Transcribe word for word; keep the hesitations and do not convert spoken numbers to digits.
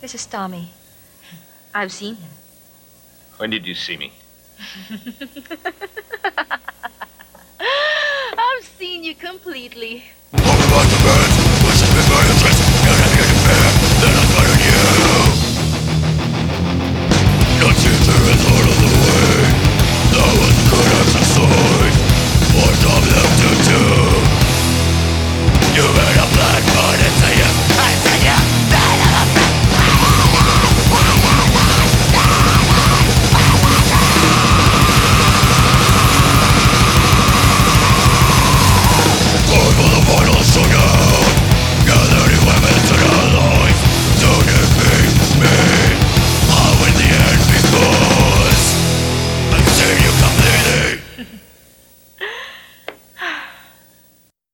This is Tommy. I've seen him. When did you see me? I've seen you completely. Talk about the birds.